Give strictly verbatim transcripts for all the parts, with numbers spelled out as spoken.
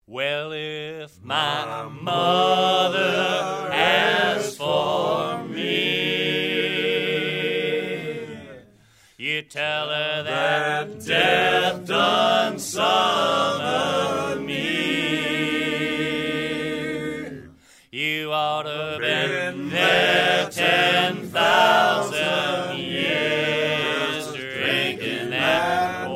Well, if my mother asks for me, you tell her that death done summoned me. You ought to have been there ten thousand years drinking that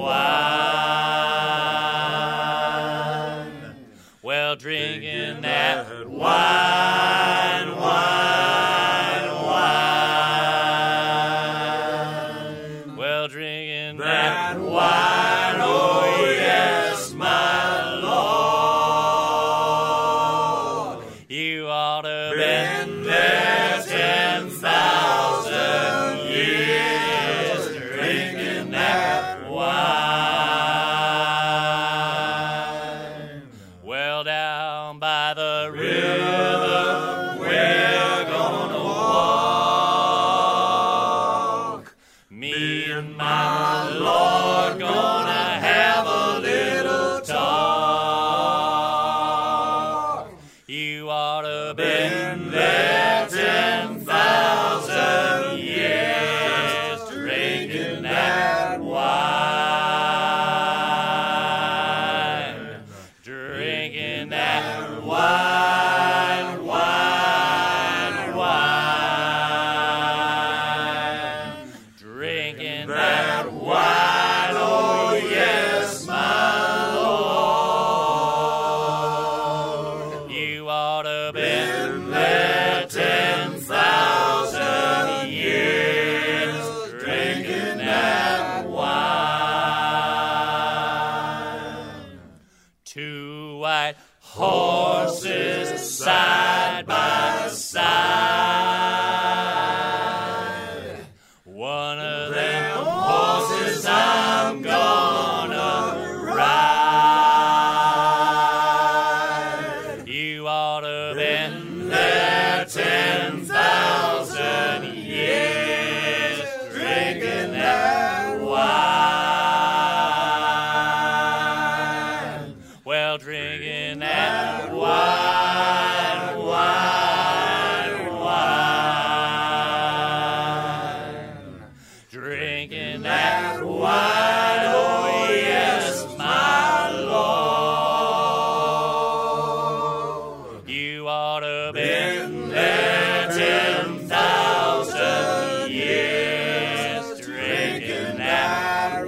wine. Well, drinking that wine, wine, wine. Well, drinking that wine, oh yes, my Lord. You ought to have been there ten thousand years drinking that wine. Well, down by the river we're gonna walk. Me and my Lord gonna have a little talk. You ought to have been there ten thousand years drinking that wine. Drinking that wine, wine, wine. Drinking that wine, oh yes, my Lord. You ought to have been there ten thousand years drinking that wine. Two white horses side by side. One of them horses I'm gonna ride. You ought to have been there ten thousand years drinking that wine. Well, drinking that wine, wine, wine. Drinking that wine, oh yes, my Lord. You ought to have been there ten thousand years drinking that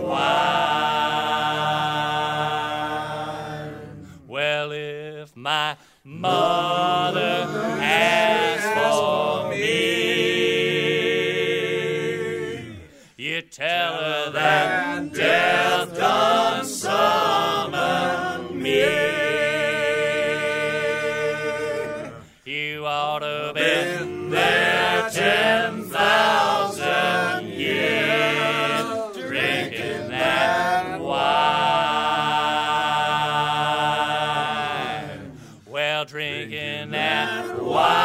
wine. Well, if my mother asks for me, you tell her that death done summoned me. You ought to have been there ten thousand years drinking that wine. Well, drinking that wine.